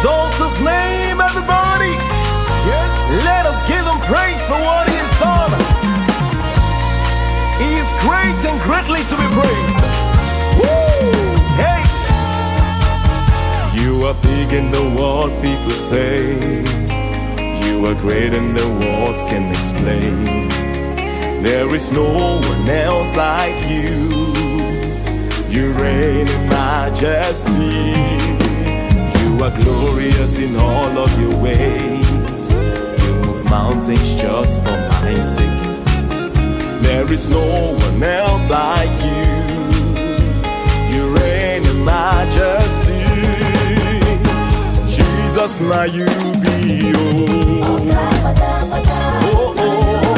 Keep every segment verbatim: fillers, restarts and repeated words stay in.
exalt his name, everybody. Yes. Let us give him praise for what he has done. He is great and greatly to be praised. Woo! Hey! You are big in the world, people say. You are great in the words can explain. There is no one else like you. You reign in majesty. You are glorious in all of your ways. You move mountains just for my sake. There is no one else like you. You reign in majesty. Jesus, now you be oh. Oh, oh.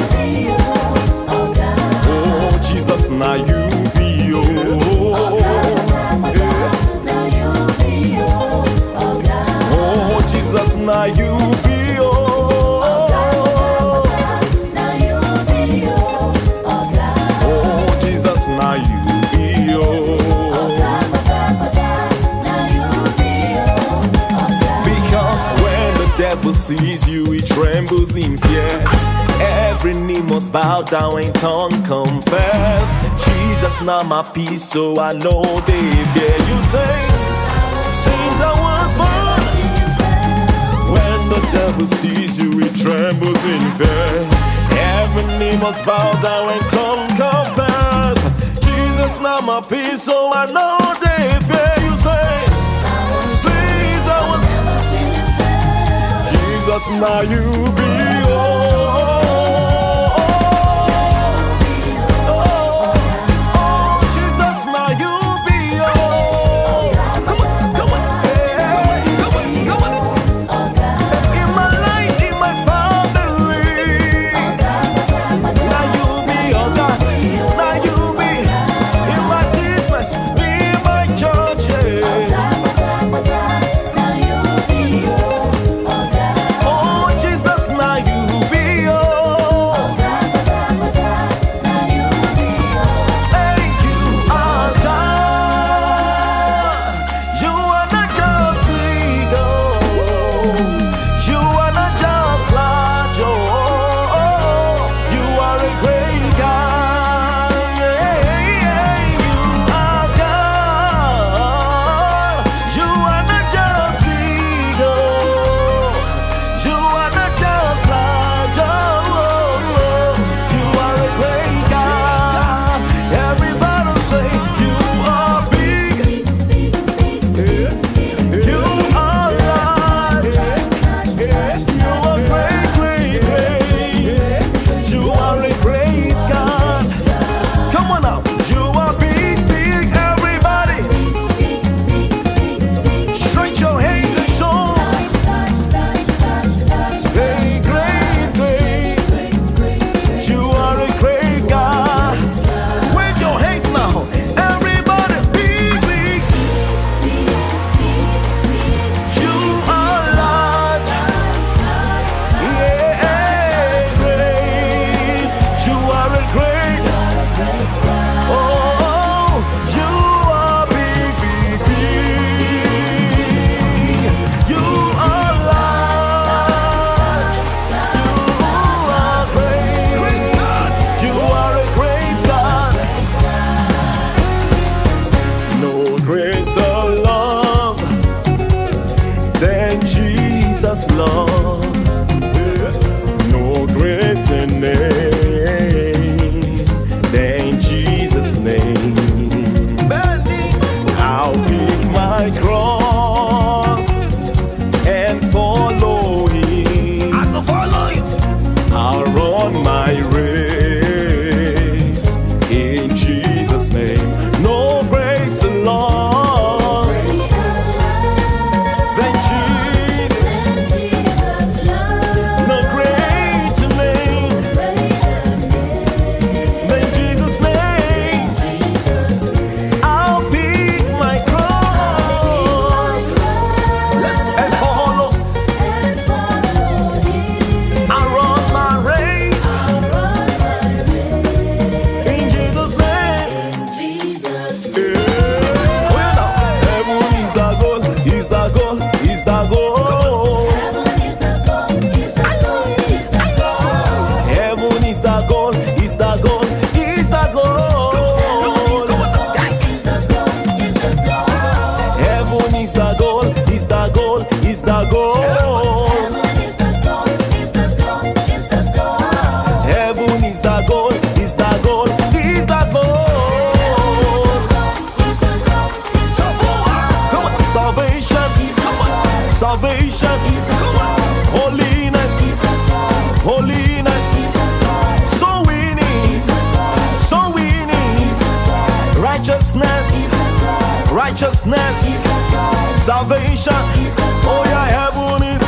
Oh, Jesus, now you be oh. Oh, Jesus, now you be oh. Oh, Jesus, now you be oh. Because when the devil sees you, he trembles in fear. Every knee must bow down and tongue confess. Jesus, now my peace, so I know they fear you. Say, since I was born. When the devil sees you, he trembles in fear. Every knee must bow down and tongue confess. Jesus, now my peace, so I know they fear you. Say, since I was Jesus, now you be oh. Be righteousness, righteousness, salvation. Oh yeah, heaven is